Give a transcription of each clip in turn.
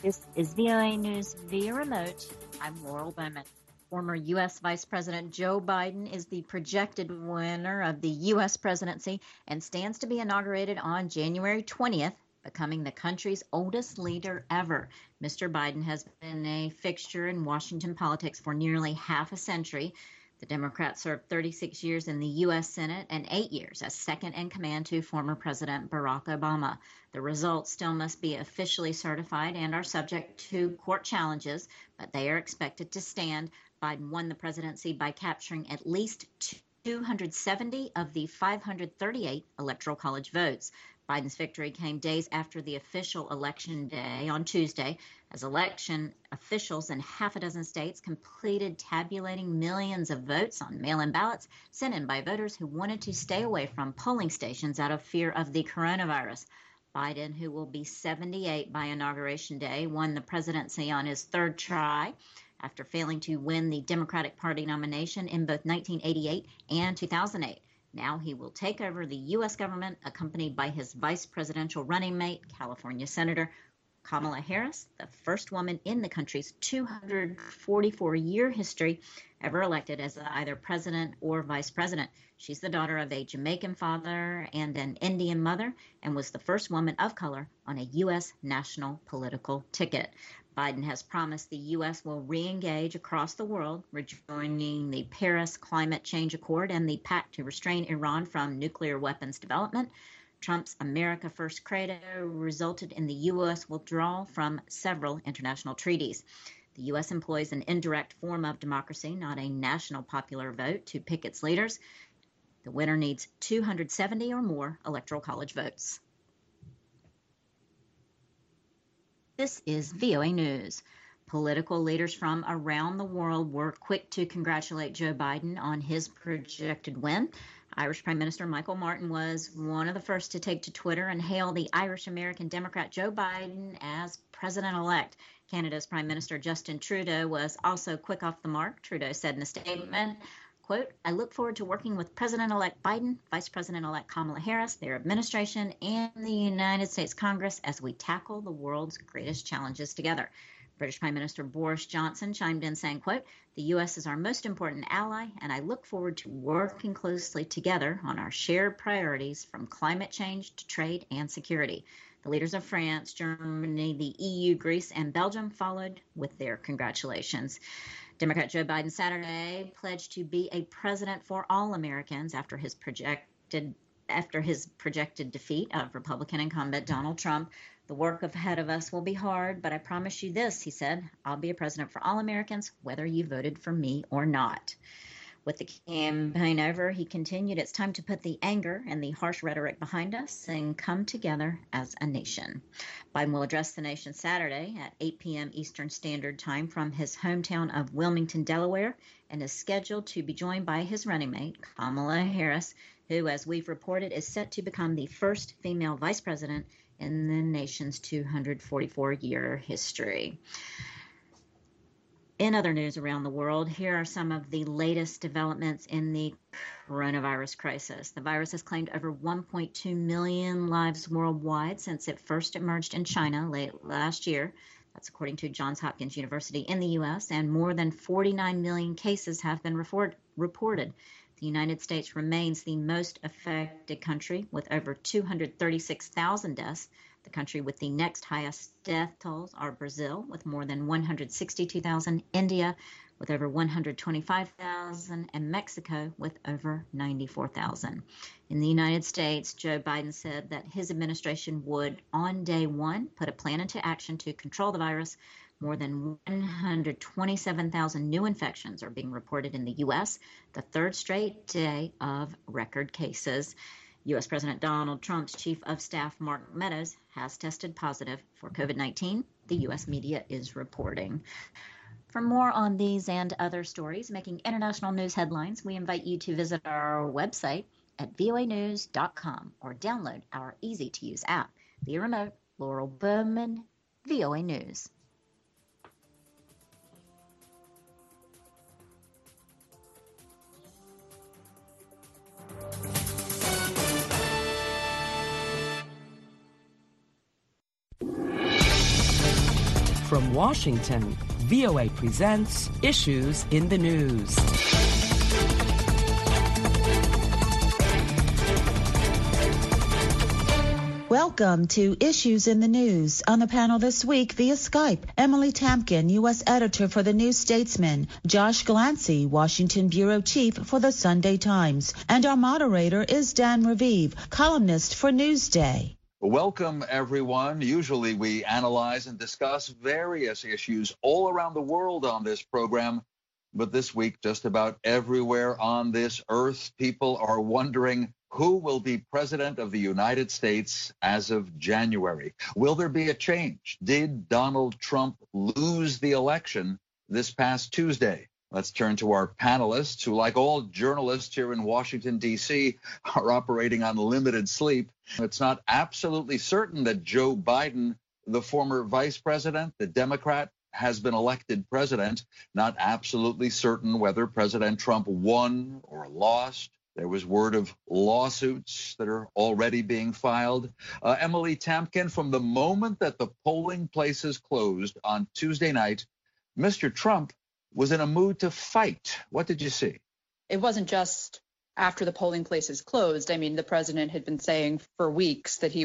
This is VOA News via remote. I'm Laurel Bowman. Former U.S. Vice President Joe Biden is the projected winner of the U.S. presidency and stands to be inaugurated on January 20th, becoming the country's oldest leader ever. Mr. Biden has been a fixture in Washington politics for nearly half a century. The Democrat served 36 years in the U.S. Senate and 8 years as second in command to former President Barack Obama. The results still must be officially certified and are subject to court challenges, but they are expected to stand. Biden won the presidency by capturing at least 270 of the 538 Electoral College votes. Biden's victory came days after the official election day on Tuesday, as election officials in half a dozen states completed tabulating millions of votes on mail-in ballots sent in by voters who wanted to stay away from polling stations out of fear of the coronavirus. Biden, who will be 78 by Inauguration Day, won the presidency on his third try after failing to win the Democratic Party nomination in both 1988 and 2008. Now he will take over the U.S. government, accompanied by his vice presidential running mate, California Senator Kamala Harris, the first woman in the country's 244-year history ever elected as either president or vice president. She's the daughter of a Jamaican father and an Indian mother, and was the first woman of color on a U.S. national political ticket. Biden has promised the U.S. will re-engage across the world, rejoining the Paris Climate Change Accord and the pact to restrain Iran from nuclear weapons development. Trump's America First credo resulted in the U.S. withdrawal from several international treaties. The U.S. employs an indirect form of democracy, not a national popular vote, to pick its leaders. The winner needs 270 or more Electoral College votes. This is VOA News. Political leaders from around the world were quick to congratulate Joe Biden on his projected win. Irish Prime Minister Michael Martin was one of the first to take to Twitter and hail the Irish-American Democrat Joe Biden as president-elect. Canada's Prime Minister Justin Trudeau was also quick off the mark. Trudeau said in a statement, quote, "I look forward to working with President-elect Biden, Vice President-elect Kamala Harris, their administration, and the United States Congress as we tackle the world's greatest challenges together." British Prime Minister Boris Johnson chimed in saying, quote, "The U.S. is our most important ally, and I look forward to working closely together on our shared priorities from climate change to trade and security." The leaders of France, Germany, the EU, Greece, and Belgium followed with their congratulations. Democrat Joe Biden Saturday pledged to be a president for all Americans after his projected defeat of Republican incumbent Donald Trump. "The work ahead of us will be hard, but I promise you this," he said, "I'll be a president for all Americans, whether you voted for me or not." With the campaign over, he continued, "It's time to put the anger and the harsh rhetoric behind us and come together as a nation." Biden will address the nation Saturday at 8 p.m. Eastern Standard Time from his hometown of Wilmington, Delaware, and is scheduled to be joined by his running mate, Kamala Harris, who, as we've reported, is set to become the first female vice president in the nation's 244-year history. In other news around the world, here are some of the latest developments in the coronavirus crisis. The virus has claimed over 1.2 million lives worldwide since it first emerged in China late last year. That's according to Johns Hopkins University in the U.S., and more than 49 million cases have been reported. The United States remains the most affected country with over 236,000 deaths. The country with the next highest death tolls are Brazil with more than 162,000, India with over 125,000, and Mexico with over 94,000. In the United States, Joe Biden said that his administration would, on day one, put a plan into action to control the virus. More than 127,000 new infections are being reported in the U.S., the third straight day of record cases. U.S. President Donald Trump's chief of staff, Mark Meadows, has tested positive for COVID-19, the U.S. media is reporting. For more on these and other stories making international news headlines, we invite you to visit our website at voanews.com or download our easy-to-use app. Via remote, Laurel Bowman, VOA News. From Washington, VOA presents Issues in the News. Welcome to Issues in the News. On the panel this week via Skype, Emily Tamkin, U.S. editor for The New Statesman, Josh Glancy, Washington bureau chief for The Sunday Times, and our moderator is Dan Raviv, columnist for Newsday. Welcome, everyone. Usually we analyze and discuss various issues all around the world on this program, but this week, just about everywhere on this earth, people are wondering who will be president of the United States as of January. Will there be a change? Did Donald Trump lose the election this past Tuesday? Let's turn to our panelists who, like all journalists here in Washington, D.C., are operating on limited sleep. It's not absolutely certain that Joe Biden, the former vice president, the Democrat, has been elected president. Not absolutely certain whether President Trump won or lost. There was word of lawsuits that are already being filed. Emily Tamkin, from the moment that the polling places closed on Tuesday night, Mr. Trump was in a mood to fight. What did you see? It wasn't just after the polling places closed. I mean, the president had been saying for weeks that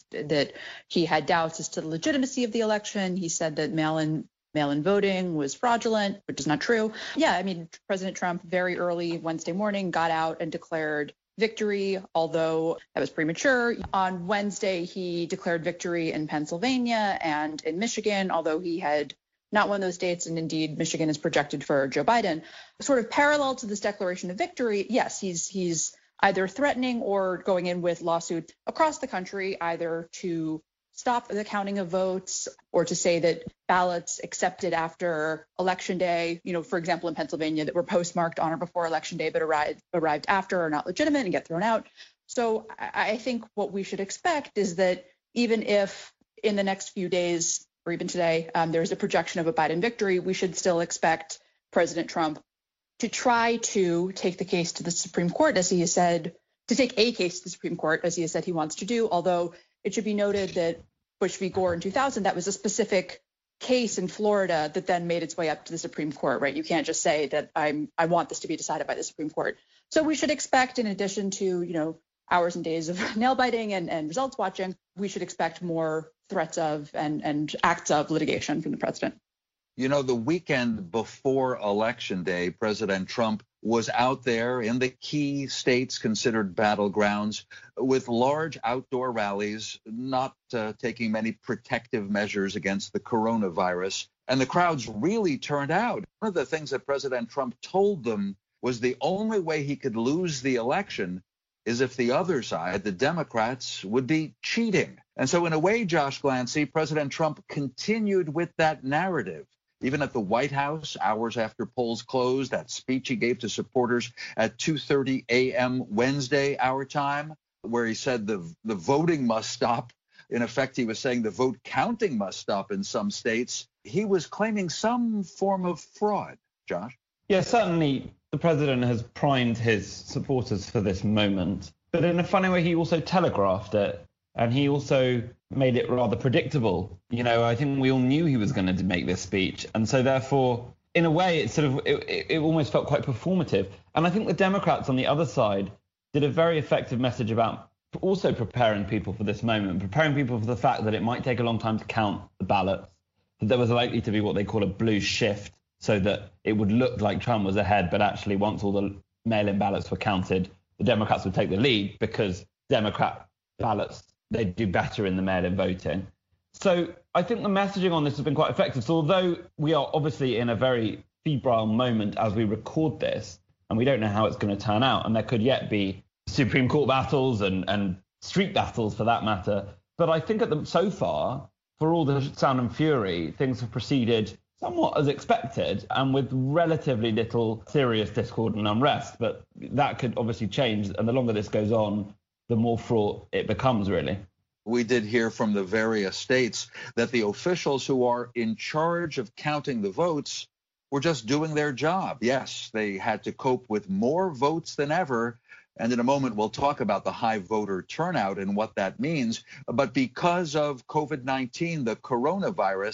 he had doubts as to the legitimacy of the election. He said that mail-in voting was fraudulent, which is not true. Yeah, I mean, President Trump very early Wednesday morning got out and declared victory, although that was premature. On Wednesday, he declared victory in Pennsylvania and in Michigan, although he had not won those states, and indeed Michigan is projected for Joe Biden. Sort of parallel to this declaration of victory, yes, he's either threatening or going in with lawsuits across the country, either to stop the counting of votes or to say that ballots accepted after Election Day, for example, in Pennsylvania, that were postmarked on or before Election Day but arrived after are not legitimate and get thrown out. So I think what we should expect is that even if in the next few days or even today, there's a projection of a Biden victory, we should still expect President Trump to try to take the case to the Supreme Court, as he has said, to take a case to the Supreme Court, as he has said he wants to do. Although it should be noted that Bush v. Gore in 2000, that was a specific case in Florida that then made its way up to the Supreme Court, right? You can't just say that I want this to be decided by the Supreme Court. So we should expect, in addition to, hours and days of nail biting and results watching, we should expect more threats of and acts of litigation from the president. The weekend before Election Day, President Trump was out there in the key states considered battlegrounds with large outdoor rallies, not taking many protective measures against the coronavirus. And the crowds really turned out. One of the things that President Trump told them was the only way he could lose the election is if the other side, the Democrats, would be cheating. And so in a way, Josh Glancy, President Trump continued with that narrative. Even at the White House, hours after polls closed, that speech he gave to supporters at 2:30 a.m. Wednesday, our time, where he said the voting must stop. In effect, he was saying the vote counting must stop in some states. He was claiming some form of fraud. Josh? Yeah, certainly the president has primed his supporters for this moment. But in a funny way, he also telegraphed it. And he also made it rather predictable. I think we all knew he was going to make this speech. And so therefore, in a way, it almost felt quite performative. And I think the Democrats on the other side did a very effective message about also preparing people for this moment, preparing people for the fact that it might take a long time to count the ballots, that there was likely to be what they call a blue shift, so that it would look like Trump was ahead, but actually once all the mail-in ballots were counted, the Democrats would take the lead because Democrat ballots, they do better in the mail-in voting. So I think the messaging on this has been quite effective. So although we are obviously in a very febrile moment as we record this, and we don't know how it's going to turn out, and there could yet be Supreme Court battles and street battles for that matter. But I think so far, for all the sound and fury, things have proceeded somewhat as expected and with relatively little serious discord and unrest. But that could obviously change, and the longer this goes on, the more fraught it becomes, really. We did hear from the various states that the officials who are in charge of counting the votes were just doing their job. Yes, they had to cope with more votes than ever. And in a moment, we'll talk about the high voter turnout and what that means. But because of COVID-19, the coronavirus,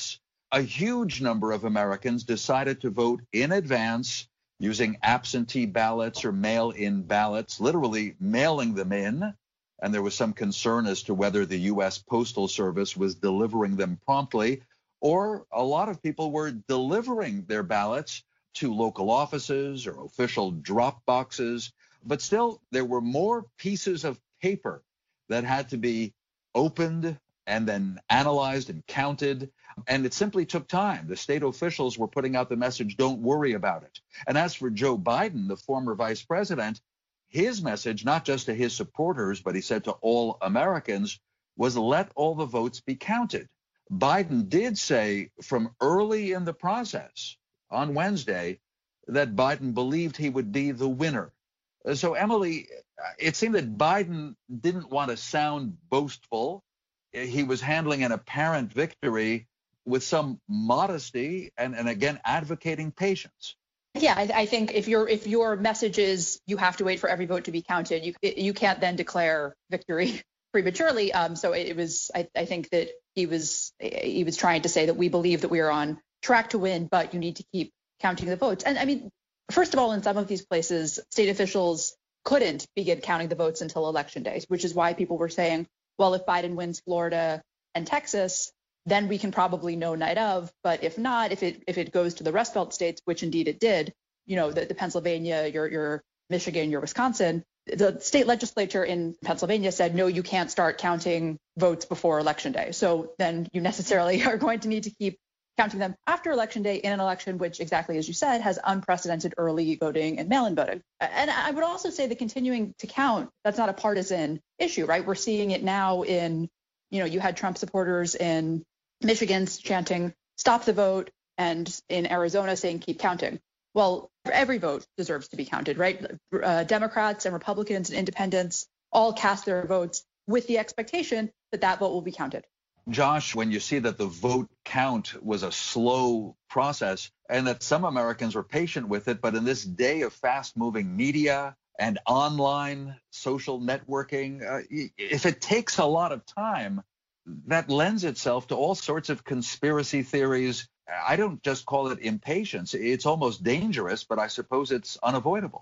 a huge number of Americans decided to vote in advance using absentee ballots or mail-in ballots, literally mailing them in. And there was some concern as to whether the U.S. Postal Service was delivering them promptly, or a lot of people were delivering their ballots to local offices or official drop boxes. But still, there were more pieces of paper that had to be opened and then analyzed and counted. And it simply took time. The state officials were putting out the message, don't worry about it. And as for Joe Biden, the former vice president, his message, not just to his supporters, but he said to all Americans, was let all the votes be counted. Biden did say from early in the process on Wednesday that Biden believed he would be the winner. So, Emily, it seemed that Biden didn't want to sound boastful. He was handling an apparent victory with some modesty and again, advocating patience. Yeah, I think if your message is you have to wait for every vote to be counted, you can't then declare victory prematurely. So it was, I think that he was trying to say that we believe that we are on track to win, but you need to keep counting the votes. And I mean, first of all, in some of these places, state officials couldn't begin counting the votes until election day, which is why people were saying, well, if Biden wins Florida and Texas, then we can probably know night of. But if not, if it goes to the Rust Belt states, which indeed it did, the Pennsylvania, your Michigan, your Wisconsin, the state legislature in Pennsylvania said, no, you can't start counting votes before election day. So then you necessarily are going to need to keep counting them after election day in an election, which exactly as you said, has unprecedented early voting and mail-in voting. And I would also say that continuing to count, that's not a partisan issue, right? We're seeing it now in, you had Trump supporters in Michigan chanting, stop the vote, and in Arizona saying, keep counting. Well, every vote deserves to be counted, right? Democrats and Republicans and independents all cast their votes with the expectation that that vote will be counted. Josh, when you see that the vote count was a slow process and that some Americans were patient with it, but in this day of fast-moving media and online social networking, if it takes a lot of time, that lends itself to all sorts of conspiracy theories. I don't just call it impatience. It's almost dangerous, but I suppose it's unavoidable.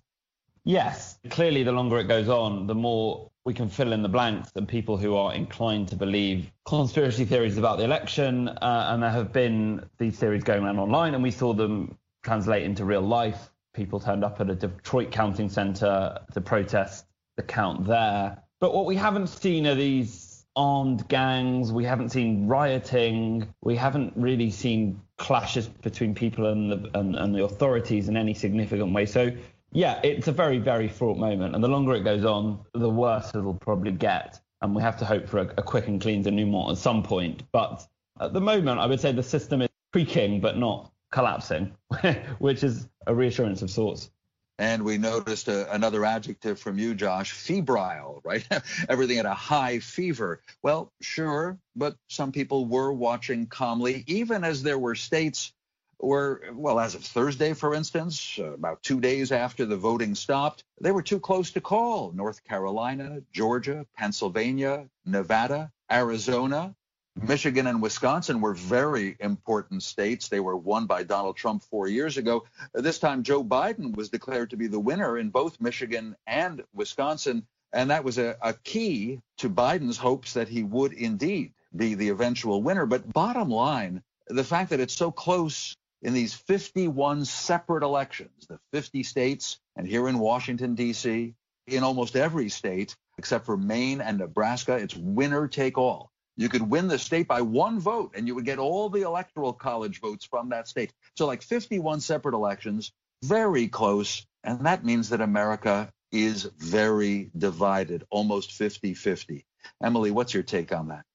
Yes, clearly the longer it goes on, the more we can fill in the blanks and people who are inclined to believe conspiracy theories about the election. And there have been these theories going around online, and we saw them translate into real life. People turned up at a Detroit counting center to protest the count there. But what we haven't seen are these armed gangs. We haven't seen rioting. We haven't really seen clashes between people and the authorities in any significant way. So, yeah, it's a very, very fraught moment. And the longer it goes on, the worse it'll probably get. And we have to hope for a quick and clean denouement at some point. But at the moment, I would say the system is creaking but not collapsing, which is a reassurance of sorts. And we noticed another adjective from you, Josh, febrile, right? Everything at a high fever. Well, sure, but some people were watching calmly, even as there were states where, well, as of Thursday, for instance, about 2 days after the voting stopped, they were too close to call. North Carolina, Georgia, Pennsylvania, Nevada, Arizona. Michigan and Wisconsin were very important states. They were won by Donald Trump 4 years ago. This time, Joe Biden was declared to be the winner in both Michigan and Wisconsin. And that was a key to Biden's hopes that he would indeed be the eventual winner. But bottom line, the fact that it's so close in these 51 separate elections, the 50 states, and here in Washington, D.C., in almost every state, except for Maine and Nebraska, it's winner take all. You could win the state by one vote, and you would get all the electoral college votes from that state. So like 51 separate elections, very close. And that means that America is very divided, almost 50-50. Emily, what's your take on that?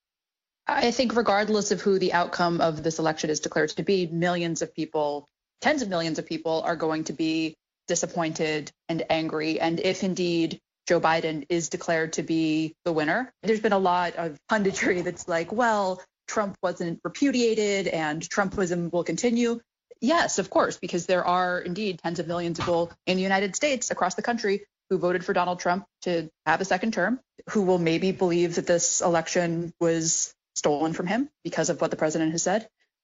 I think regardless of who the outcome of this election is declared to be, millions of people, tens of millions of people are going to be disappointed and angry. And if indeed Joe Biden is declared to be the winner, there's been a lot of punditry that's like, well, Trump wasn't repudiated and Trumpism will continue. Yes, of course, because there are indeed tens of millions of people in the United States across the country who voted for Donald Trump to have a second term, who will maybe believe that this election was stolen from him because of what the president has said.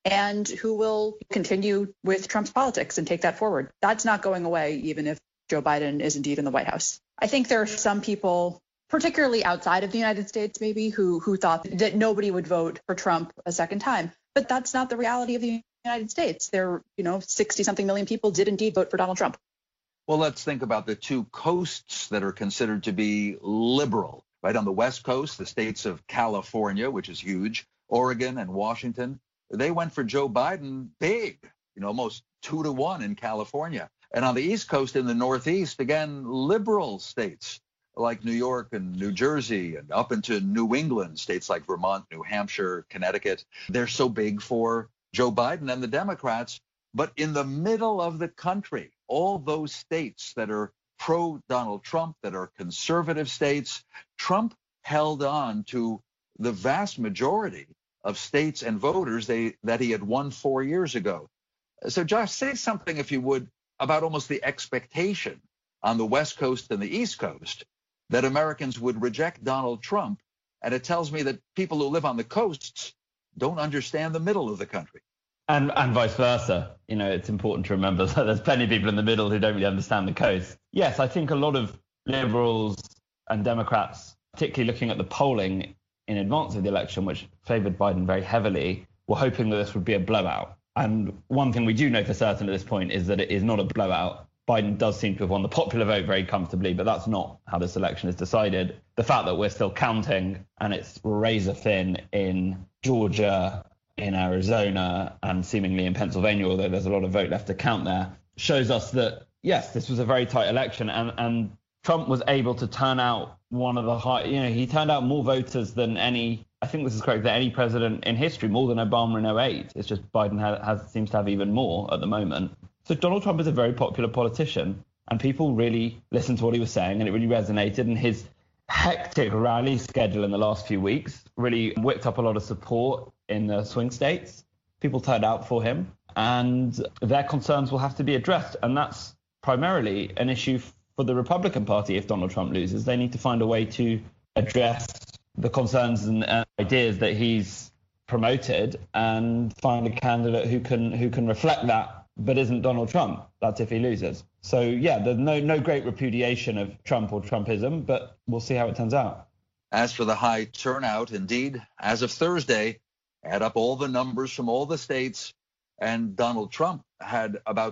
and who will continue with Trump's politics and take that forward. That's not going away, even if Joe Biden is indeed in the White House. I think there are some people, particularly outside of the United States, maybe, who thought that nobody would vote for Trump a second time. But that's not the reality of the United States. There, 60-something million people did indeed vote for Donald Trump. Well, let's think about the two coasts that are considered to be liberal. Right on the West Coast, the states of California, which is huge, Oregon and Washington, they went for Joe Biden big, almost 2-1 in California. And on the East Coast in the Northeast, again, liberal states like New York and New Jersey and up into New England, states like Vermont, New Hampshire, Connecticut, they're so big for Joe Biden and the Democrats. But in the middle of the country, all those states that are pro-Donald Trump, that are conservative states, Trump held on to the vast majority of states and voters that he had won 4 years ago. So, Josh, say something, if you would, about almost the expectation on the West Coast and the East Coast that Americans would reject Donald Trump. And it tells me that people who live on the coasts don't understand the middle of the country. And vice versa. It's important to remember that there's plenty of people in the middle who don't really understand the coast. Yes, I think a lot of liberals and Democrats, particularly looking at the polling in advance of the election, which favored Biden very heavily, were hoping that this would be a blowout. And one thing we do know for certain at this point is that it is not a blowout. Biden does seem to have won the popular vote very comfortably, but that's not how this election is decided. The fact that we're still counting and it's razor thin in Georgia, in Arizona, and seemingly in Pennsylvania, although there's a lot of vote left to count there, shows us that, yes, this was a very tight election. And Trump was able to turn out one of the high, he turned out more voters than any, I think this is correct, than any president in history, more than Obama in 2008. It's just Biden seems to have even more at the moment. So Donald Trump is a very popular politician, and people really listened to what he was saying, and it really resonated. And his hectic rally schedule in the last few weeks really whipped up a lot of support in the swing states. People turned out for him, and their concerns will have to be addressed. And that's primarily an issue for the Republican Party. If Donald Trump loses, they need to find a way to address the concerns and ideas that he's promoted and find a candidate who can reflect that, but isn't Donald Trump. That's if he loses. So, yeah, there's no great repudiation of Trump or Trumpism, but we'll see how it turns out. As for the high turnout, indeed, as of Thursday, add up all the numbers from all the states, and Donald Trump had about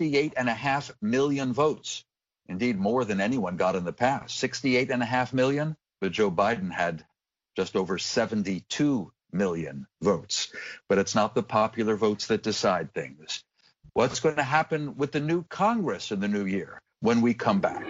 68.5 million votes. Indeed, more than anyone got in the past. 68.5 million, but Joe Biden had just over 72 million votes. But it's not the popular votes that decide things. What's going to happen with the new Congress in the new year when we come back?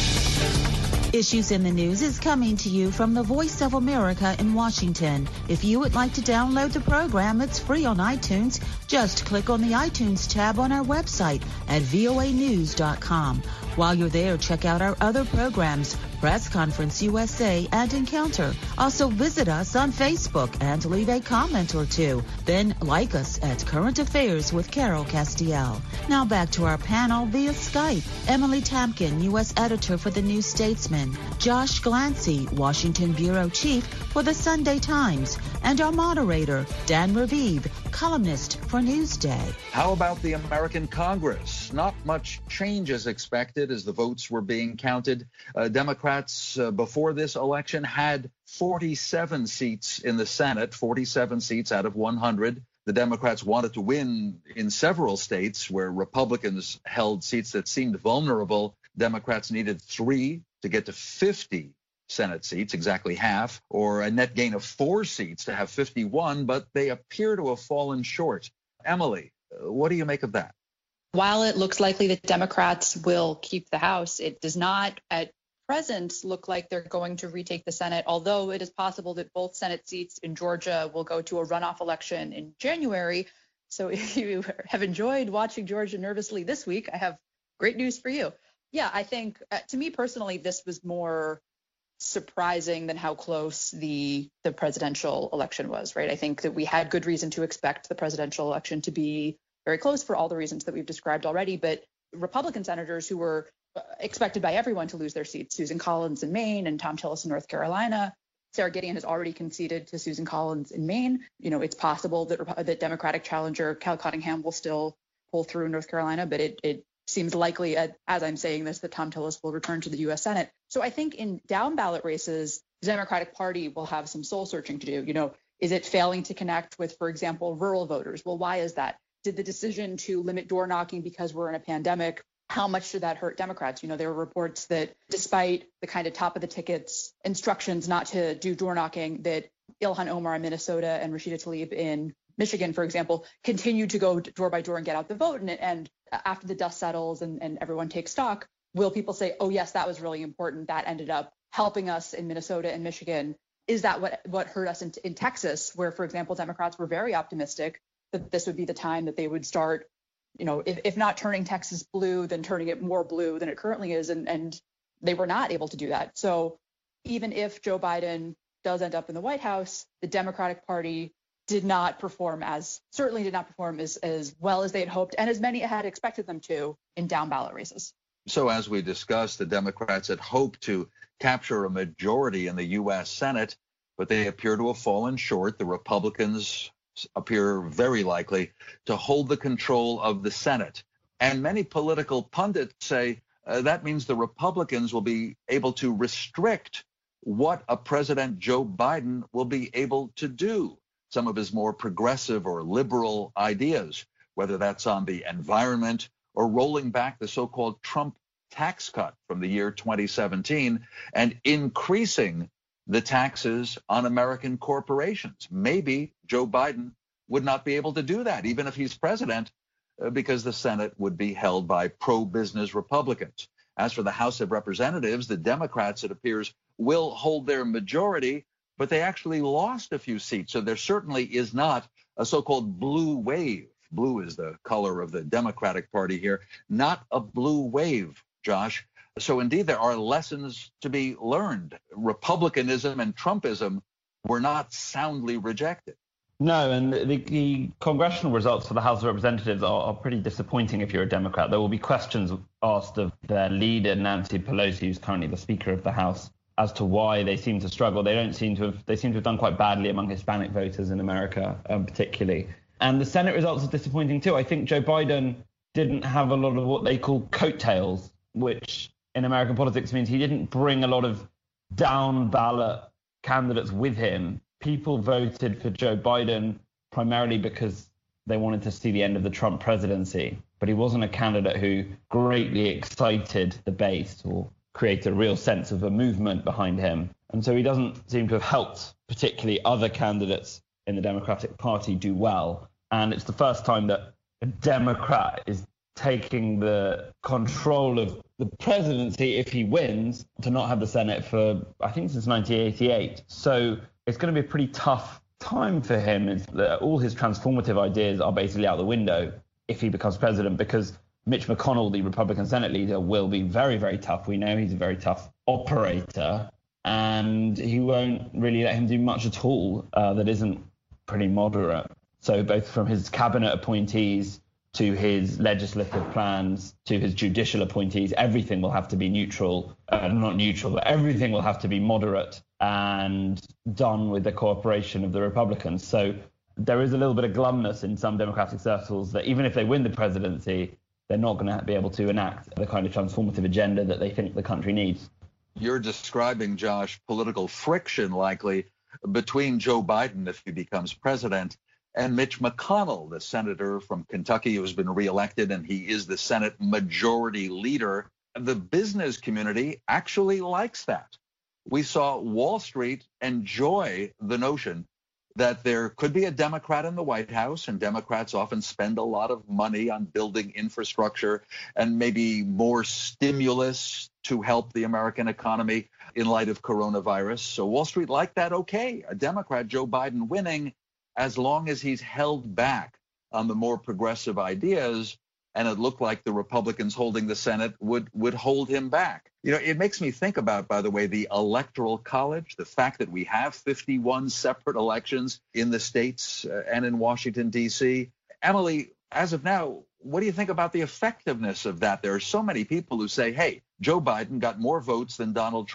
Issues in the News is coming to you from the Voice of America in Washington. If you would like to download the program, it's free on iTunes. Just click on the iTunes tab on our website at voanews.com. While you're there, check out our other programs, Press Conference USA and Encounter. Also visit us on Facebook and leave a comment or two. Then like us at Current Affairs with Carol Castiel. Now back to our panel via Skype. Emily Tamkin, U.S. Editor for the New Statesman. Josh Glancy, Washington Bureau Chief for the Sunday Times. And our moderator, Dan Raviv, columnist for Newsday. How about the American Congress? Not much change is expected as the votes were being counted. Democrats before this election had 47 seats in the Senate, 47 seats out of 100. The Democrats wanted to win in several states where Republicans held seats that seemed vulnerable. Democrats needed 3 to get to 50 Senate seats, exactly half, or a net gain of 4 seats to have 51, but they appear to have fallen short. Emily, what do you make of that? While it looks likely that Democrats will keep the House, it does not at present look like they're going to retake the Senate, although it is possible that both Senate seats in Georgia will go to a runoff election in January. So if you have enjoyed watching Georgia nervously this week, I have great news for you. Yeah, I think to me personally, this was more surprising than how close the presidential election was, right? I think that we had good reason to expect the presidential election to be very close for all the reasons that we've described already. But Republican senators who were expected by everyone to lose their seats, Susan Collins in Maine and Tom Tillis in North Carolina, Sarah Gideon has already conceded to Susan Collins in Maine. It's possible that Democratic challenger Cal Cunningham will still pull through North Carolina, but it seems likely, as I'm saying this, that Thom Tillis will return to the U.S. Senate. So I think in down ballot races, the Democratic Party will have some soul searching to do. Is it failing to connect with, for example, rural voters? Well, why is that? Did the decision to limit door knocking because we're in a pandemic, how much did that hurt Democrats? There were reports that despite the kind of top of the tickets instructions not to do door knocking, that Ilhan Omar in Minnesota and Rashida Tlaib in Michigan, for example, continued to go door by door and get out the vote. And after the dust settles and everyone takes stock, will people say, oh, yes, that was really important. That ended up helping us in Minnesota and Michigan. Is that what hurt us in Texas, where, for example, Democrats were very optimistic that this would be the time that they would start, if not turning Texas blue, then turning it more blue than it currently is. And they were not able to do that. So even if Joe Biden does end up in the White House, the Democratic Party did not perform as well as they had hoped and as many had expected them to in down ballot races. So as we discussed, the Democrats had hoped to capture a majority in the U.S. Senate, but they appear to have fallen short. The Republicans appear very likely to hold the control of the Senate. And many political pundits say that means the Republicans will be able to restrict what a President Joe Biden will be able to do. Some of his more progressive or liberal ideas, whether that's on the environment or rolling back the so-called Trump tax cut from the year 2017 and increasing the taxes on American corporations. Maybe Joe Biden would not be able to do that, even if he's president, because the Senate would be held by pro-business Republicans. As for the House of Representatives, the Democrats, it appears, will hold their majority, but they actually lost a few seats. So there certainly is not a so-called blue wave. Blue is the color of the Democratic Party here, not a blue wave, Josh. So indeed, there are lessons to be learned. Republicanism and Trumpism were not soundly rejected. No, and the congressional results for the House of Representatives are pretty disappointing if you're a Democrat. There will be questions asked of their leader, Nancy Pelosi, who's currently the Speaker of the House, as to why they seem to struggle. They seem to have done quite badly among Hispanic voters in America, particularly. And the Senate results are disappointing too. I think Joe Biden didn't have a lot of what they call coattails, which in American politics means he didn't bring a lot of down ballot candidates with him. People voted for Joe Biden primarily because they wanted to see the end of the Trump presidency, but he wasn't a candidate who greatly excited the base or created a real sense of a movement behind him. And so he doesn't seem to have helped particularly other candidates in the Democratic Party do well. And it's the first time that a Democrat is taking the control of the presidency, if he wins, to not have the Senate for, I think, since 1988. So it's going to be a pretty tough time for him. All his transformative ideas are basically out the window if he becomes president, because Mitch McConnell, the Republican Senate leader, will be very, very tough. We know he's a very tough operator, and he won't really let him do much at all that isn't pretty moderate. So both from his cabinet appointees to his legislative plans, to his judicial appointees, everything will have to be neutral, not neutral, but everything will have to be moderate and done with the cooperation of the Republicans. So there is a little bit of glumness in some Democratic circles that even if they win the presidency, they're not going to be able to enact the kind of transformative agenda that they think the country needs. You're describing, Josh, political friction likely between Joe Biden, if he becomes president, and Mitch McConnell, the senator from Kentucky who has been reelected, and he is the Senate majority leader. The business community actually likes that. We saw Wall Street enjoy the notion that there could be a Democrat in the White House, and Democrats often spend a lot of money on building infrastructure and maybe more stimulus to help the American economy in light of coronavirus. So Wall Street liked that okay, a Democrat, Joe Biden, winning, as long as he's held back on the more progressive ideas, and it looked like the Republicans holding the Senate would hold him back. You know, it makes me think about, by the way, the Electoral College, the fact that we have 51 separate elections in the states and in Washington, D.C. Emily, as of now, what do you think about the effectiveness of that? There are so many people who say, hey, Joe Biden got more votes than Donald Trump.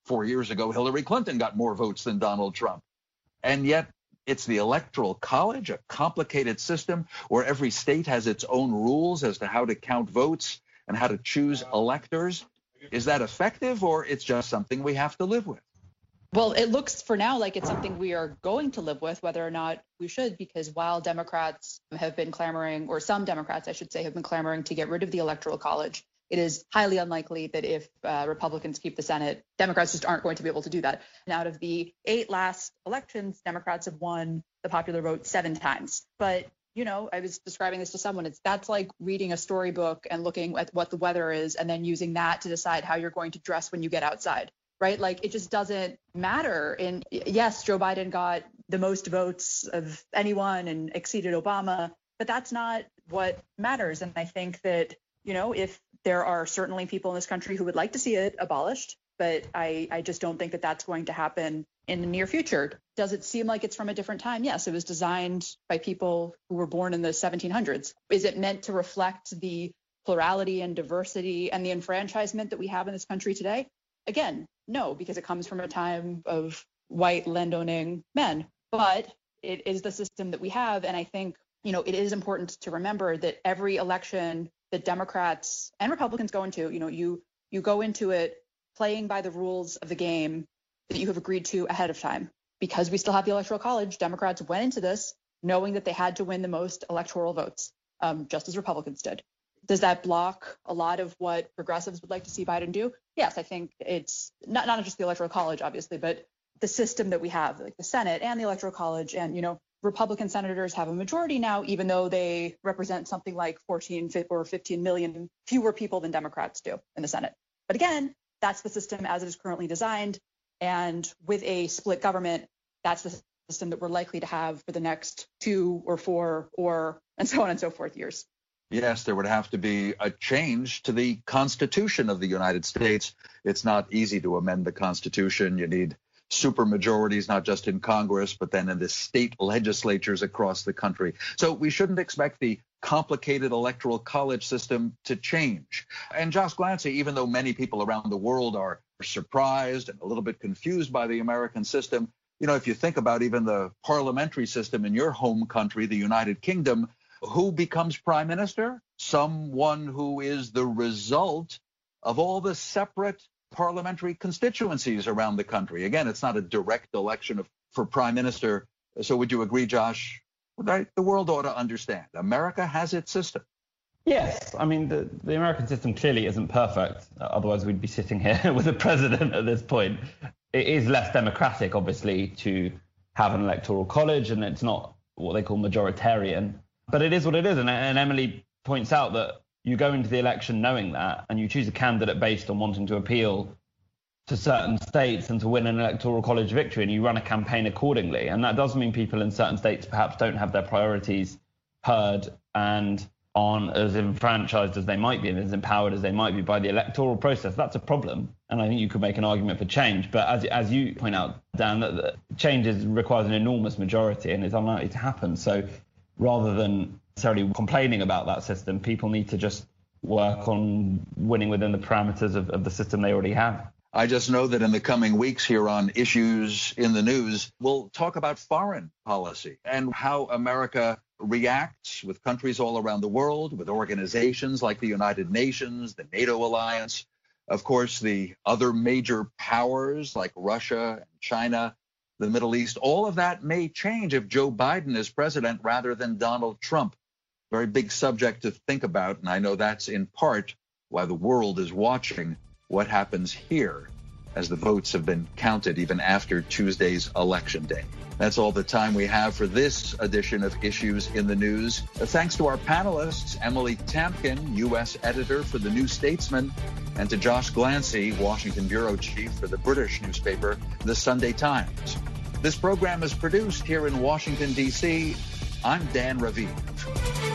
4 years ago, Hillary Clinton got more votes than Donald Trump. And yet it's the Electoral College, a complicated system where every state has its own rules as to how to count votes and how to choose electors. Is that effective, or it's just something we have to live with? Well, it looks for now like it's something we are going to live with, whether or not we should, because while Democrats have been clamoring, or some Democrats, I should say, have been clamoring to get rid of the Electoral College, it is highly unlikely that if Republicans keep the Senate, Democrats just aren't going to be able to do that. And out of the 8 last elections, Democrats have won the popular vote 7 times. But, you know, I was describing this to someone. That's like reading a storybook and looking at what the weather is and then using that to decide how you're going to dress when you get outside, right? Like, it just doesn't matter. And yes, Joe Biden got the most votes of anyone and exceeded Obama, but that's not what matters. And I think that, you know, if there are certainly people in this country who would like to see it abolished, but I just don't think that that's going to happen in the near future. Does it seem like it's from a different time? Yes, it was designed by people who were born in the 1700s. Is it meant to reflect the plurality and diversity and the enfranchisement that we have in this country today? Again, no, because it comes from a time of white landowning men. But it is the system that we have. And I think, you know, it is important to remember that every election that Democrats and Republicans go into, you know, you go into it playing by the rules of the game that you have agreed to ahead of time. Because we still have the Electoral College, Democrats went into this knowing that they had to win the most electoral votes, just as Republicans did. Does that block a lot of what progressives would like to see Biden do? Yes, I think it's not just the Electoral College, obviously, but the system that we have, like the Senate and the Electoral College. And, you know, Republican senators have a majority now, even though they represent something like 14 or 15 million fewer people than Democrats do in the Senate. But again, that's the system as it is currently designed. And with a split government, that's the system that we're likely to have for the next 2 or 4 or and so on and so forth years. Yes, there would have to be a change to the Constitution of the United States. It's not easy to amend the Constitution. You need supermajorities, not just in Congress, but then in the state legislatures across the country. So we shouldn't expect the complicated electoral college system to change. And Josh Glancy, even though many people around the world are surprised and a little bit confused by the American system, you know, if you think about even the parliamentary system in your home country, the United Kingdom, who becomes prime minister? Someone who is the result of all the separate parliamentary constituencies around the country. Again, it's not a direct election for prime minister. So would you agree, Josh? Right? The world ought to understand. America has its system. Yes, I mean, the American system clearly isn't perfect. Otherwise, we'd be sitting here with a president at this point. It is less democratic, obviously, to have an electoral college, and it's not what they call majoritarian. But it is what it is. And Emily points out that you go into the election knowing that, and you choose a candidate based on wanting to appeal to certain states and to win an electoral college victory, and you run a campaign accordingly. And that does mean people in certain states perhaps don't have their priorities heard and aren't as enfranchised as they might be and as empowered as they might be by the electoral process. That's a problem. And I think you could make an argument for change. But as you point out, Dan, that change requires an enormous majority and it's unlikely to happen. So rather than necessarily complaining about that system, people need to just work on winning within the parameters of the system they already have. I just know that in the coming weeks here on Issues in the News, we'll talk about foreign policy and how America reacts with countries all around the world, with organizations like the United Nations, the NATO alliance, of course, the other major powers like Russia and China, the Middle East. All of that may change if Joe Biden is president rather than Donald Trump. Very big subject to think about, and I know that's in part why the world is watching what happens here as the votes have been counted even after Tuesday's election day. That's all the time we have for this edition of Issues in the News. Thanks to our panelists, Emily Tamkin, U.S. editor for The New Statesman, and to Josh Glancy, Washington bureau chief for the British newspaper, The Sunday Times. This program is produced here in Washington, D.C. I'm Dan Raviv.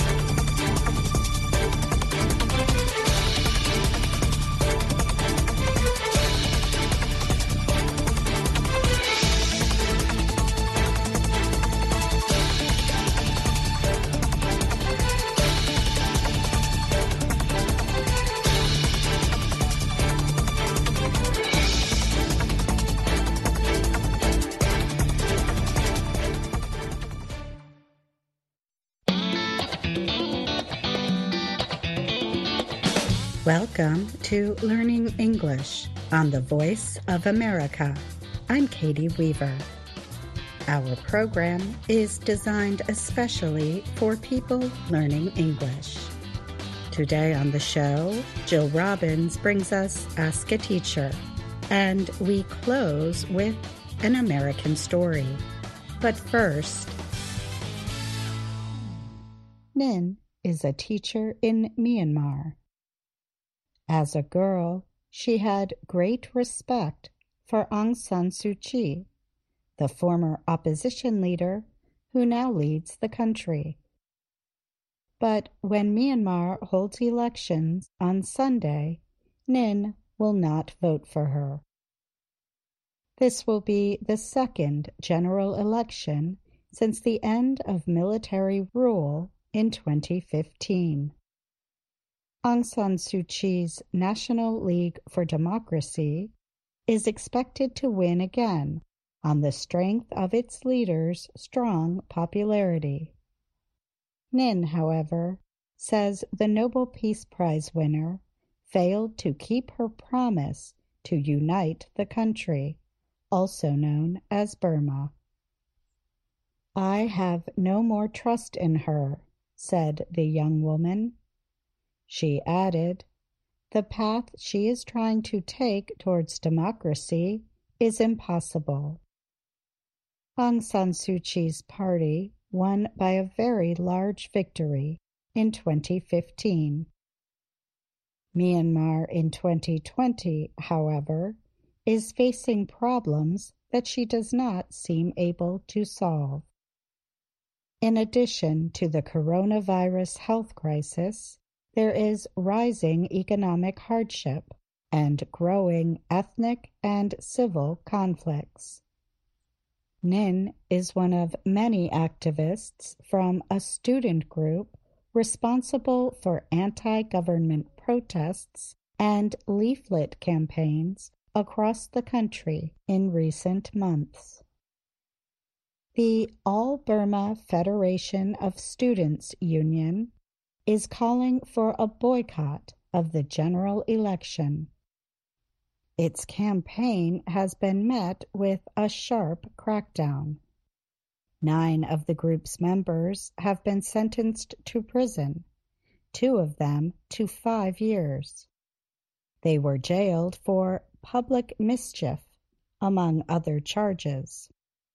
Welcome to Learning English on the Voice of America. I'm Katie Weaver. Our program is designed especially for people learning English. Today on the show, Jill Robbins brings us Ask a Teacher, and we close with an American story. But first, Nin is a teacher in Myanmar. As a girl, she had great respect for Aung San Suu Kyi, the former opposition leader who now leads the country. But when Myanmar holds elections on Sunday, Nin will not vote for her. This will be the second general election since the end of military rule in 2015. Aung San Suu Kyi's National League for Democracy is expected to win again on the strength of its leader's strong popularity. Nin, however, says the Nobel Peace Prize winner failed to keep her promise to unite the country, also known as Burma. "I have no more trust in her," said the young woman. She added, "The path she is trying to take towards democracy is impossible." Aung San Suu Kyi's party won by a very large victory in 2015. Myanmar in 2020, however, is facing problems that she does not seem able to solve. In addition to the coronavirus health crisis, there is rising economic hardship and growing ethnic and civil conflicts. Nin is one of many activists from a student group responsible for anti-government protests and leaflet campaigns across the country in recent months. The All Burma Federation of Students Union is calling for a boycott of the general election. Its campaign has been met with a sharp crackdown. 9 of the group's members have been sentenced to prison, 2 of them to 5 years. They were jailed for public mischief, among other charges.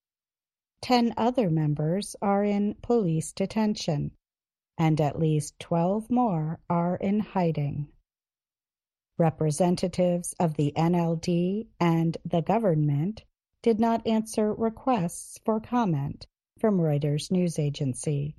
10 other members are in police detention, and at least 12 more are in hiding. Representatives of the NLD and the government did not answer requests for comment from Reuters news agency.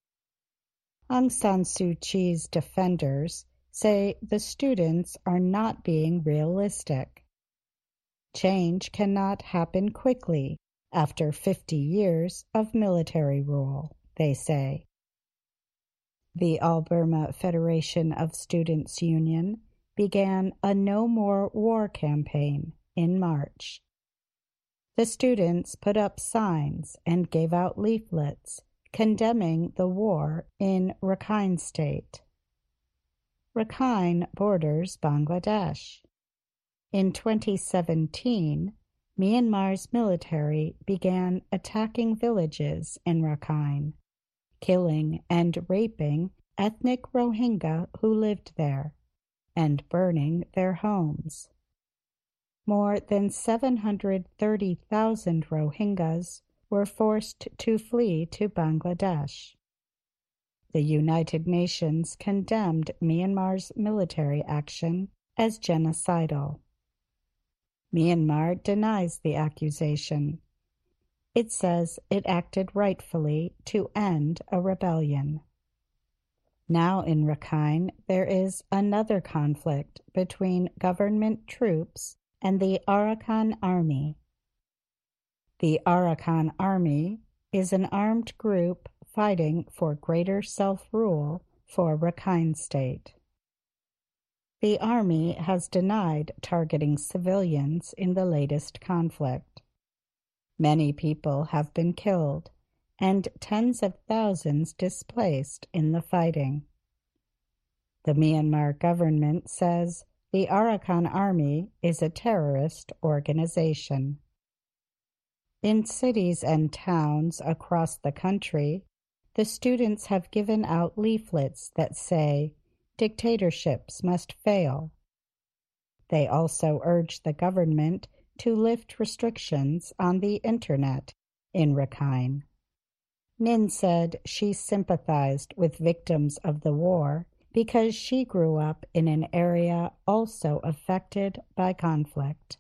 Aung San Suu Kyi's defenders say the students are not being realistic. Change cannot happen quickly after 50 years of military rule, they say. The All Burma Federation of Students Union began a No More War campaign in March. The students put up signs and gave out leaflets condemning the war in Rakhine State. Rakhine borders Bangladesh. In 2017, Myanmar's military began attacking villages in Rakhine, killing and raping ethnic Rohingya who lived there, and burning their homes. More than 730,000 Rohingyas were forced to flee to Bangladesh. The United Nations condemned Myanmar's military action as genocidal. Myanmar denies the accusation. It says it acted rightfully to end a rebellion. Now in Rakhine, there is another conflict between government troops and the Arakan Army. The Arakan Army is an armed group fighting for greater self-rule for Rakhine State. The Army has denied targeting civilians in the latest conflict. Many people have been killed, and tens of thousands displaced in the fighting. The Myanmar government says the Arakan Army is a terrorist organization. In cities and towns across the country, the students have given out leaflets that say dictatorships must fail. They also urge the government to lift restrictions on the internet in Rakhine. Nin said she sympathized with victims of the war because she grew up in an area also affected by conflict.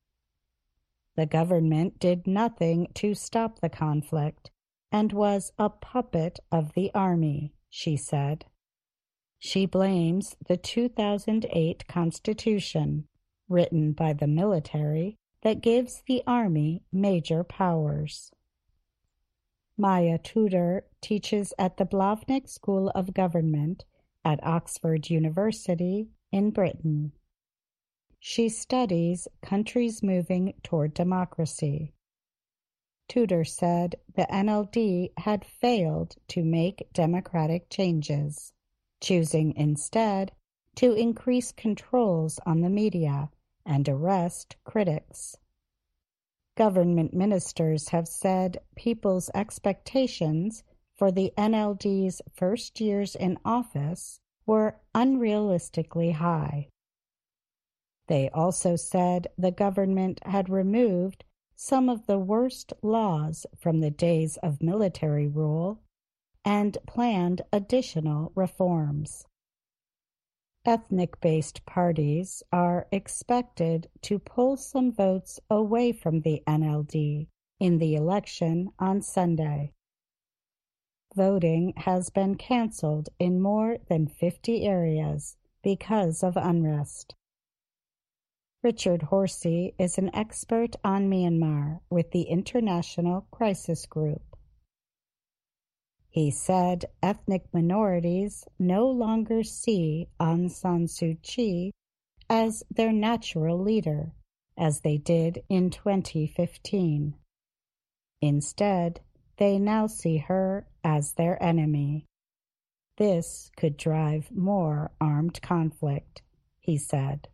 The government did nothing to stop the conflict and was a puppet of the army, she said. She blames the 2008 Constitution, written by the military, that gives the army major powers. Maya Tudor teaches at the Blavnik School of Government at Oxford University in Britain. She studies countries moving toward democracy. Tudor said the NLD had failed to make democratic changes, choosing instead to increase controls on the media and arrest critics. Government ministers have said people's expectations for the NLD's first years in office were unrealistically high. They also said the government had removed some of the worst laws from the days of military rule and planned additional reforms. Ethnic-based parties are expected to pull some votes away from the NLD in the election on Sunday. Voting has been canceled in more than 50 areas because of unrest. Richard Horsey is an expert on Myanmar with the International Crisis Group. He said ethnic minorities no longer see Aung San Suu Kyi as their natural leader, as they did in 2015. Instead, they now see her as their enemy. This could drive more armed conflict, he said.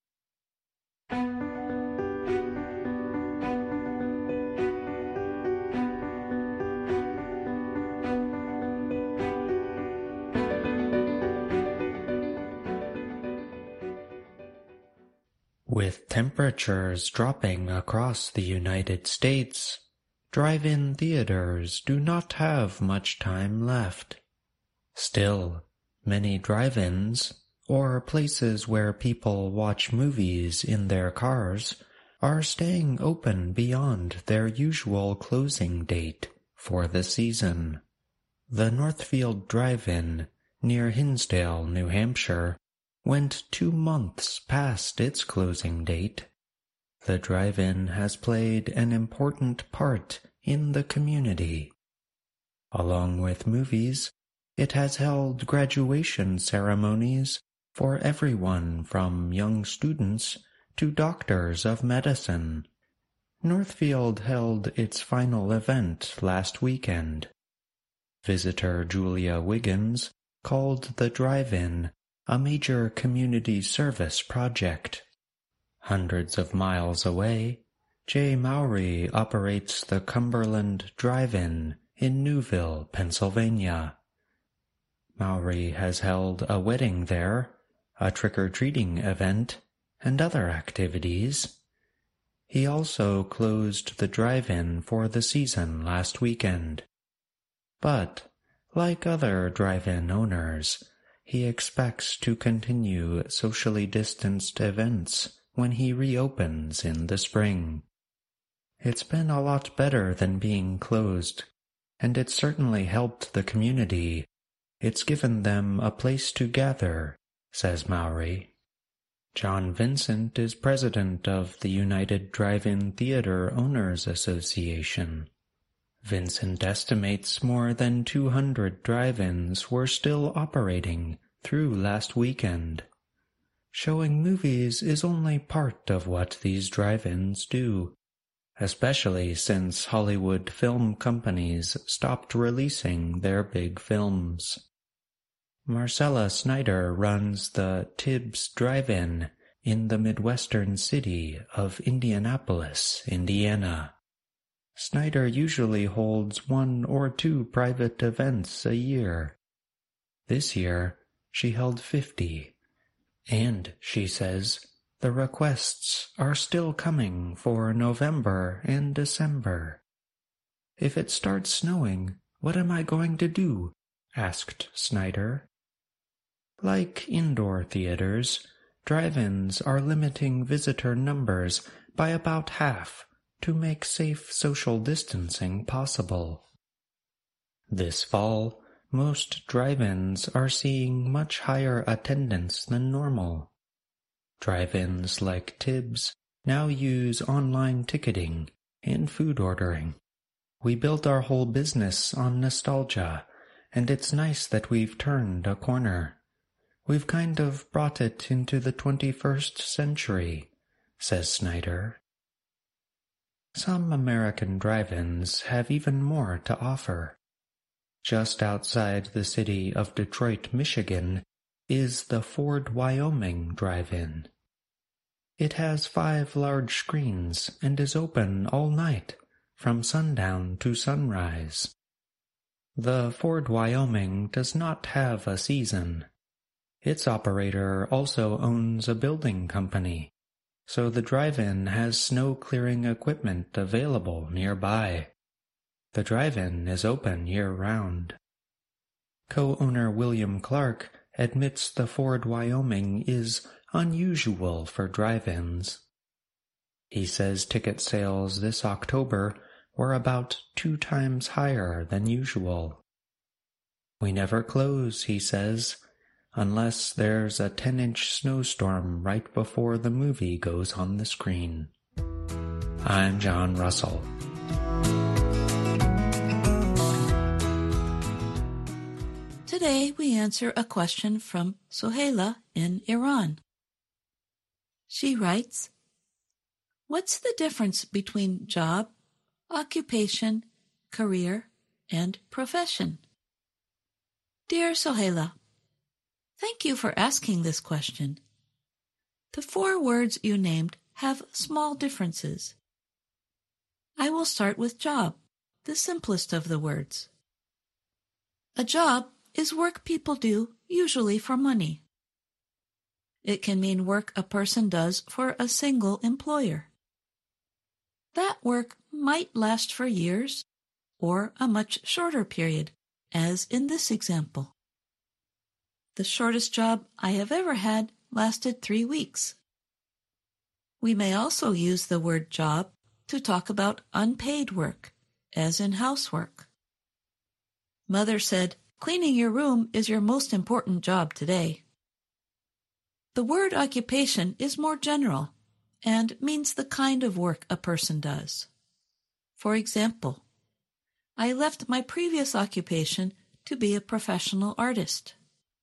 With temperatures dropping across the United States, drive-in theaters do not have much time left. Still, many drive-ins, or places where people watch movies in their cars, are staying open beyond their usual closing date for the season. The Northfield Drive-In, near Hinsdale, New Hampshire, went 2 months past its closing date. The drive-in has played an important part in the community. Along with movies, it has held graduation ceremonies for everyone from young students to doctors of medicine. Northfield held its final event last weekend. Visitor Julia Wiggins called the drive-in a major community service project. Hundreds of miles away, Jay Mowry operates the Cumberland Drive-In in Newville, Pennsylvania. Mowry has held a wedding there, a trick-or-treating event, and other activities. He also closed the drive-in for the season last weekend. But, like other drive-in owners, he expects to continue socially distanced events when he reopens in the spring. It's been a lot better than being closed, and it's certainly helped the community. It's given them a place to gather, says Mowry. John Vincent is president of the United Drive-In Theater Owners Association. Vincent estimates more than 200 drive-ins were still operating through last weekend. Showing movies is only part of what these drive-ins do, especially since Hollywood film companies stopped releasing their big films. Marcella Snyder runs the Tibbs Drive-In in the Midwestern city of Indianapolis, Indiana. Snyder usually holds 1 or 2 private events a year. This year, she held 50. And, she says, the requests are still coming for November and December. If it starts snowing, what am I going to do? Asked Snyder. Like indoor theaters, drive-ins are limiting visitor numbers by about half to make safe social distancing possible. This fall, most drive-ins are seeing much higher attendance than normal. Drive-ins like Tibbs now use online ticketing and food ordering. We built our whole business on nostalgia, and it's nice that we've turned a corner. We've kind of brought it into the 21st century, says Snyder. Some American drive-ins have even more to offer. Just outside the city of Detroit, Michigan, is the Ford Wyoming Drive-In. It has 5 large screens and is open all night, from sundown to sunrise. The Ford Wyoming does not have a season. Its operator also owns a building company, so the drive-in has snow-clearing equipment available nearby. The drive-in is open year-round. Co-owner William Clark admits the Ford Wyoming is unusual for drive-ins. He says ticket sales this October were about 2 times higher than usual. We never close, he says, unless there's a 10-inch snowstorm right before the movie goes on the screen. I'm John Russell. Today we answer a question from Sohaila in Iran. She writes, what's the difference between job, occupation, career, and profession? Dear Sohaila, thank you for asking this question. The 4 words you named have small differences. I will start with job, the simplest of the words. A job is work people do, usually for money. It can mean work a person does for a single employer. That work might last for years or a much shorter period, as in this example. The shortest job I have ever had lasted 3 weeks. We may also use the word job to talk about unpaid work, as in housework. Mother said, cleaning your room is your most important job today. The word occupation is more general and means the kind of work a person does. For example, I left my previous occupation to be a professional artist.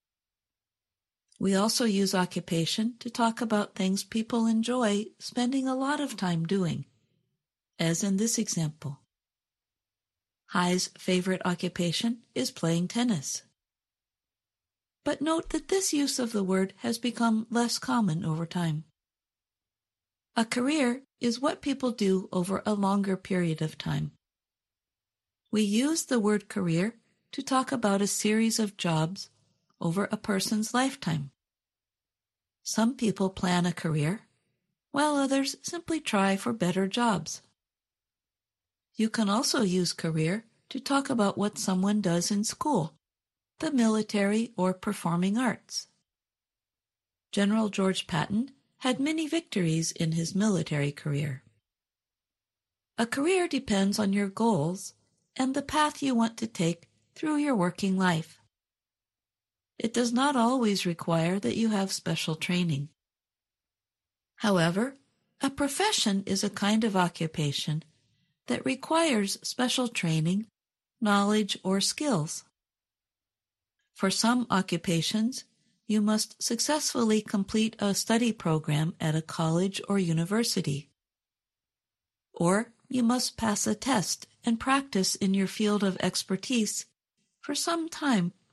We also use occupation to talk about things people enjoy spending a lot of time doing, as in this example. Hi's favorite occupation is playing tennis. But note that this use of the word has become less common over time. A career is what people do over a longer period of time. We use the word career to talk about a series of jobs over a person's lifetime. Some people plan a career, while others simply try for better jobs. You can also use career to talk about what someone does in school, the military, or performing arts. General George Patton had many victories in his military career. A career depends on your goals and the path you want to take through your working life. It does not always require that you have special training. However, a profession is a kind of occupation that requires special training, knowledge, or skills. For some occupations, you must successfully complete a study program at a college or university. Or you must pass a test and practice in your field of expertise for some time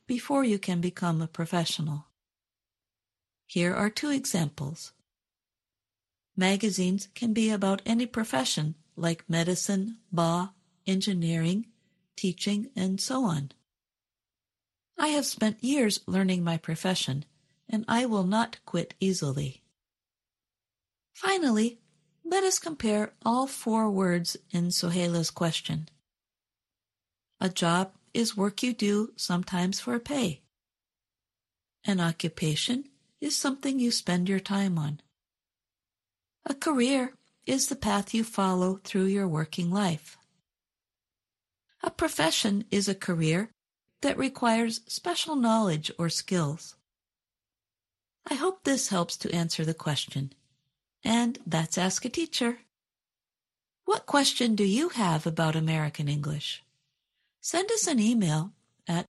before you can become a professional. Here are 2 examples. Magazines can be about any profession, like medicine, law, engineering, teaching, and so on. I have spent years learning my profession, and I will not quit easily. Finally, let us compare all 4 words in Soheila's question. A job is work you do, sometimes for pay. An occupation is something you spend your time on. A career is the path you follow through your working life. A profession is a career that requires special knowledge or skills. I hope this helps to answer the question. And that's Ask a Teacher. What question do you have about American English? Send us an email at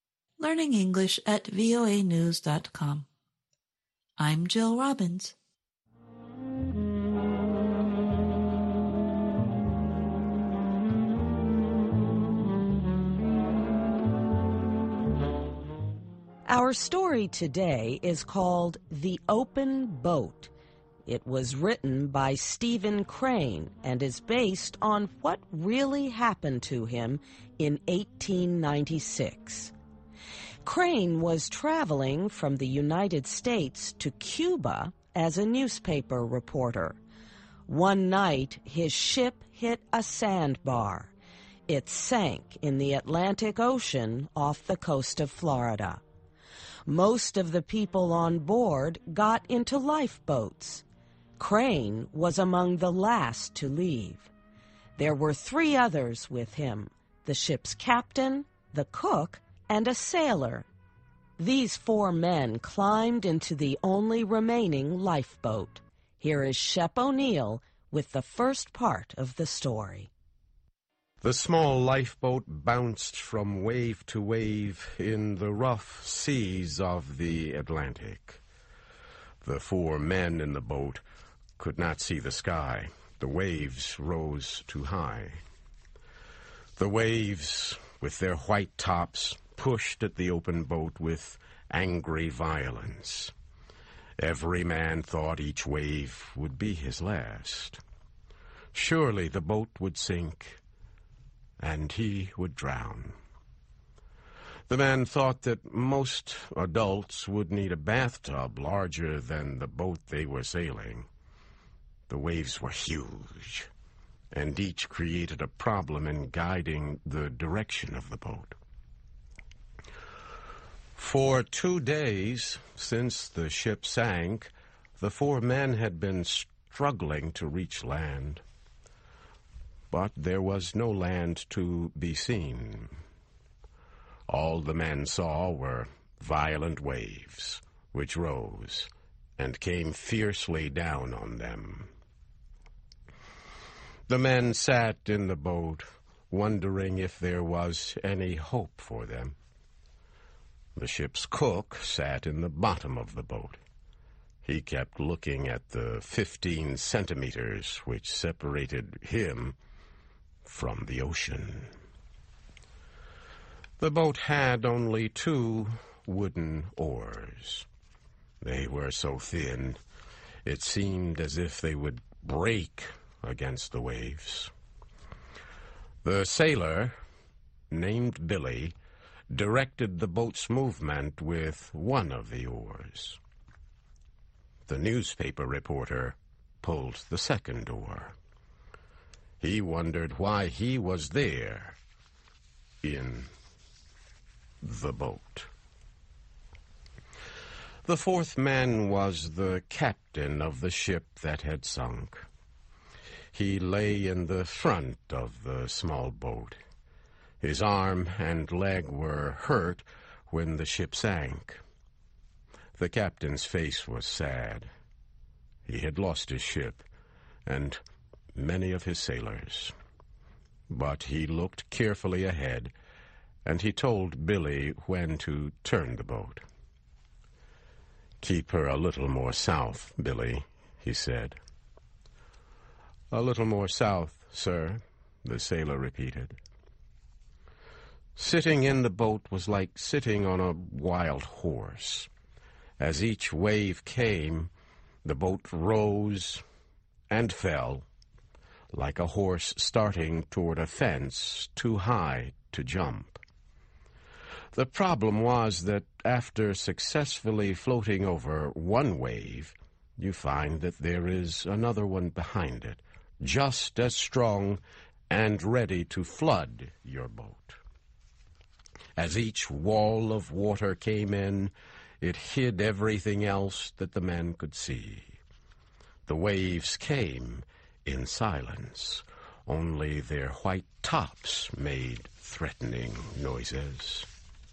learningenglish@voanews.com. I'm Jill Robbins. Our story today is called The Open Boat. It was written by Stephen Crane and is based on what really happened to him in 1896. Crane was traveling from the United States to Cuba as a newspaper reporter. One night, his ship hit a sandbar. It sank in the Atlantic Ocean off the coast of Florida. Most of the people on board got into lifeboats. Crane was among the last to leave. There were 3 others with him, the ship's captain, the cook, and a sailor. These 4 men climbed into the only remaining lifeboat. Here is Shep O'Neill with the first part of the story. The small lifeboat bounced from wave to wave in the rough seas of the Atlantic. The 4 men in the boat could not see the sky. The waves rose too high. The waves, with their white tops, pushed at the open boat with angry violence. Every man thought each wave would be his last. Surely the boat would sink, and he would drown. The man thought that most adults would need a bathtub larger than the boat they were sailing. The waves were huge, and each created a problem in guiding the direction of the boat. For 2 days, since the ship sank, the 4 men had been struggling to reach land. But there was no land to be seen. All the men saw were violent waves, which rose and came fiercely down on them. The men sat in the boat, wondering if there was any hope for them. The ship's cook sat in the bottom of the boat. He kept looking at the 15 centimeters which separated him from the ocean. The boat had only 2 wooden oars. They were so thin, it seemed as if they would break against the waves. The sailor, named Billy, directed the boat's movement with one of the oars. The newspaper reporter pulled the second oar. He wondered why he was there in the boat. The 4th man was the captain of the ship that had sunk. He lay in the front of the small boat. His arm and leg were hurt when the ship sank. The captain's face was sad. He had lost his ship and many of his sailors. But he looked carefully ahead, and he told Billy when to turn the boat. "Keep her a little more south, Billy," he said. "A little more south, sir," the sailor repeated. Sitting in the boat was like sitting on a wild horse. As each wave came, the boat rose and fell, like a horse starting toward a fence too high to jump. The problem was that after successfully floating over one wave, you find that there is another one behind it, just as strong and ready to flood your boat. As each wall of water came in, it hid everything else that the men could see. The waves came in silence. Only their white tops made threatening noises.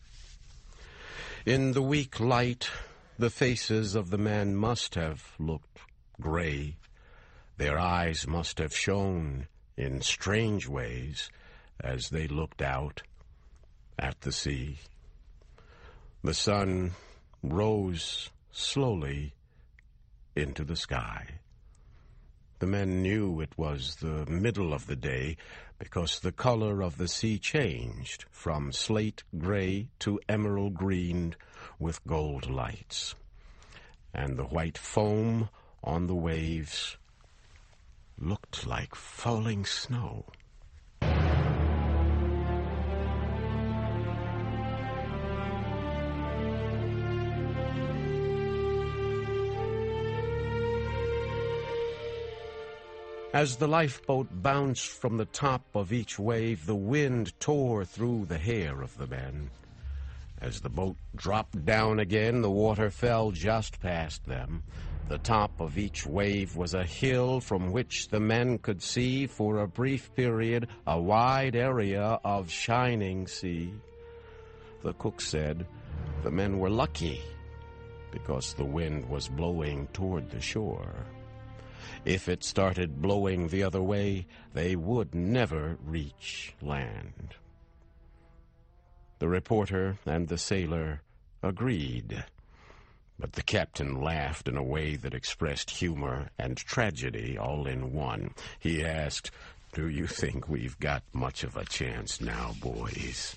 In the weak light, the faces of the men must have looked gray. Their eyes must have shone in strange ways as they looked out at the sea. The sun rose slowly into the sky. The men knew it was the middle of the day because the color of the sea changed from slate gray to emerald green with gold lights, and the white foam on the waves looked like falling snow. As the lifeboat bounced from the top of each wave, the wind tore through the hair of the men. As the boat dropped down again, the water fell just past them. The top of each wave was a hill from which the men could see for a brief period a wide area of shining sea. The cook said the men were lucky because the wind was blowing toward the shore. If it started blowing the other way, they would never reach land. The reporter and the sailor agreed, but the captain laughed in a way that expressed humor and tragedy all in one. He asked, "Do you think we've got much of a chance now, boys?"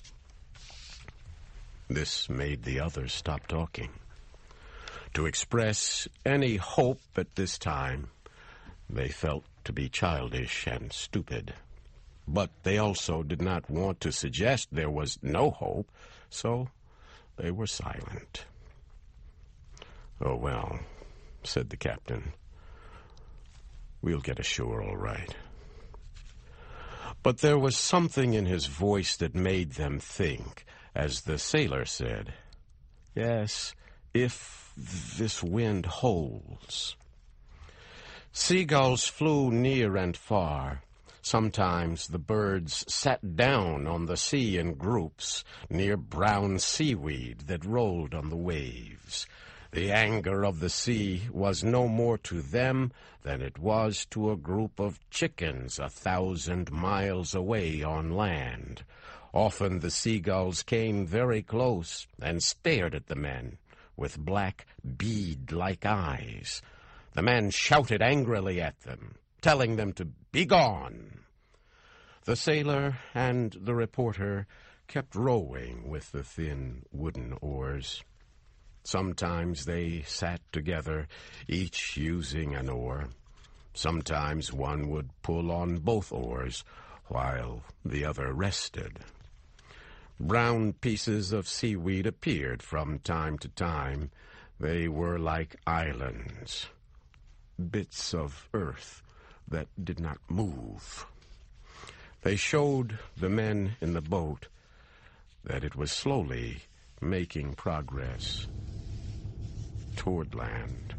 This made the others stop talking. To express any hope at this time, they felt to be childish and stupid. But they also did not want to suggest there was no hope, so they were silent. "Oh, well," said the captain, "we'll get ashore all right." But there was something in his voice that made them think, as the sailor said, "Yes, if this wind holds." Seagulls flew near and far. Sometimes the birds sat down on the sea in groups near brown seaweed that rolled on the waves. The anger of the sea was no more to them than it was to a group of chickens 1,000 miles away on land. Often the seagulls came very close and stared at the men with black bead-like eyes. The men shouted angrily at them, telling them to be gone. The sailor and the reporter kept rowing with the thin wooden oars. Sometimes they sat together, each using an oar. Sometimes one would pull on both oars, while the other rested. Brown pieces of seaweed appeared from time to time. They were like islands, bits of earth that did not move. They showed the men in the boat that it was slowly making progress toward land.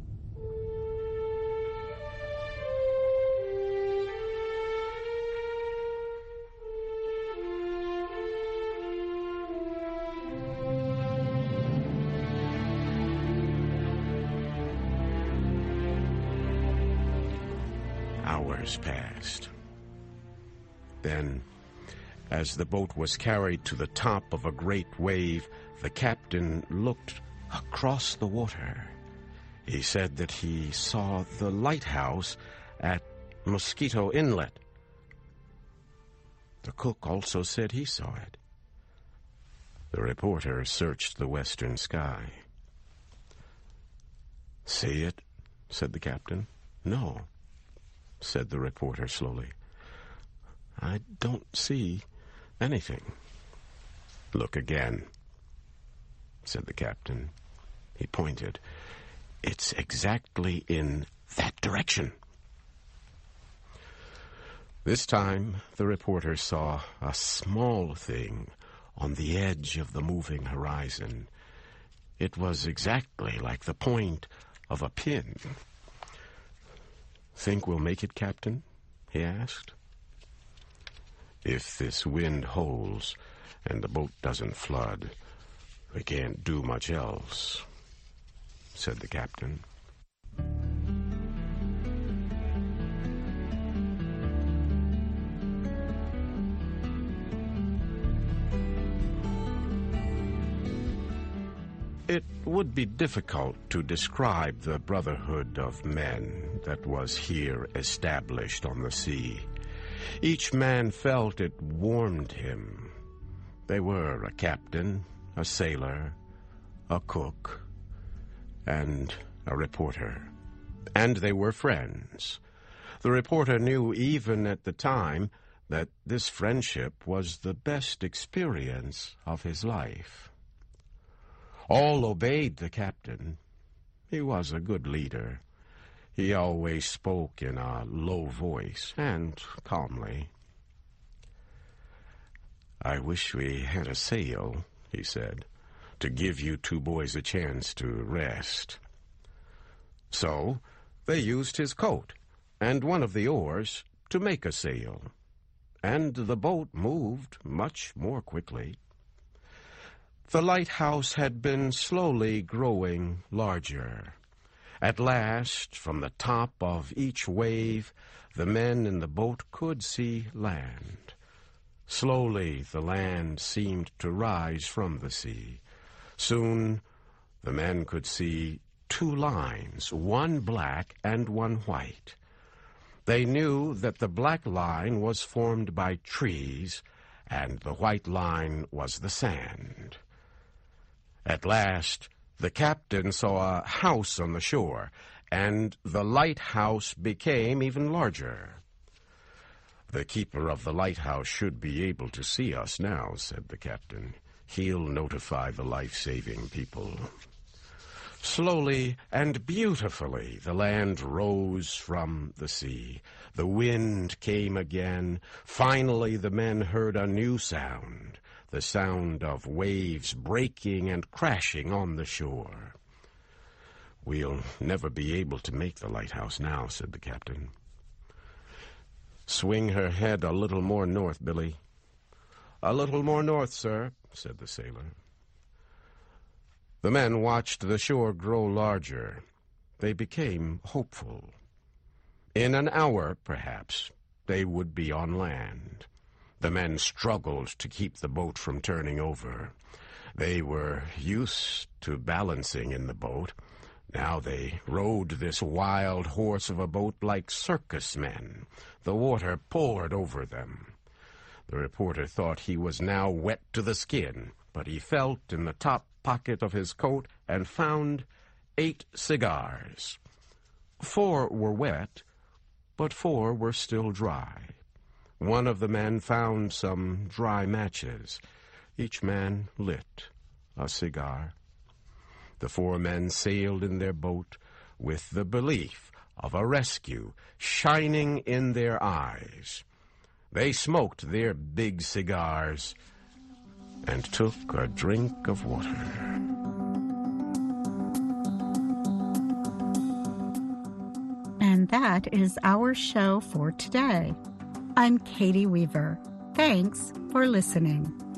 Hours passed. Then, as the boat was carried to the top of a great wave, the captain looked across the water. He said that he saw the lighthouse at Mosquito Inlet. The cook also said he saw it. The reporter searched the western sky. "See it?" said the captain. "No," said the reporter slowly. "I don't see anything." "Look again," said the captain. He pointed. "It's exactly in that direction." This time the reporter saw a small thing on the edge of the moving horizon. It was exactly like the point of a pin. "Think we'll make it, Captain?" he asked. "If this wind holds and the boat doesn't flood, we can't do much else," said the captain. It would be difficult to describe the brotherhood of men that was here established on the sea. Each man felt it warmed him. They were a captain, a sailor, a cook, and a reporter. And they were friends. The reporter knew even at the time that this friendship was the best experience of his life. All obeyed the captain. He was a good leader. He always spoke in a low voice and calmly. "I wish we had a sail," he said, "to give you two boys a chance to rest." So they used his coat and one of the oars to make a sail, and the boat moved much more quickly. The lighthouse had been slowly growing larger. At last, from the top of each wave, the men in the boat could see land. Slowly, the land seemed to rise from the sea. Soon, the men could see two lines, one black and one white. They knew that the black line was formed by trees, and the white line was the sand. At last, the captain saw a house on the shore, and the lighthouse became even larger. "The keeper of the lighthouse should be able to see us now," said the captain. "He'll notify the life-saving people." Slowly and beautifully the land rose from the sea. The wind came again. Finally the men heard a new sound, the sound of waves breaking and crashing on the shore. "We'll never be able to make the lighthouse now," said the captain. "Swing her head a little more north, Billy." "A little more north, sir," said the sailor. The men watched the shore grow larger. They became hopeful. In an hour, perhaps, they would be on land. The men struggled to keep the boat from turning over. They were used to balancing in the boat. Now they rode this wild horse of a boat like circus men. The water poured over them. The reporter thought he was now wet to the skin, but he felt in the top pocket of his coat and found 8 cigars. 4 were wet, but 4 were still dry. One of the men found some dry matches. Each man lit a cigar. The 4 men sailed in their boat with the belief of a rescue shining in their eyes. They smoked their big cigars and took a drink of water. And that is our show for today. I'm Katie Weaver. Thanks for listening.